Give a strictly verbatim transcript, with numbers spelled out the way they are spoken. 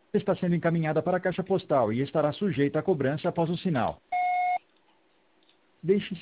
está sendo encaminhada para a caixa postal e estará sujeita à cobrança após o sinal. Deixe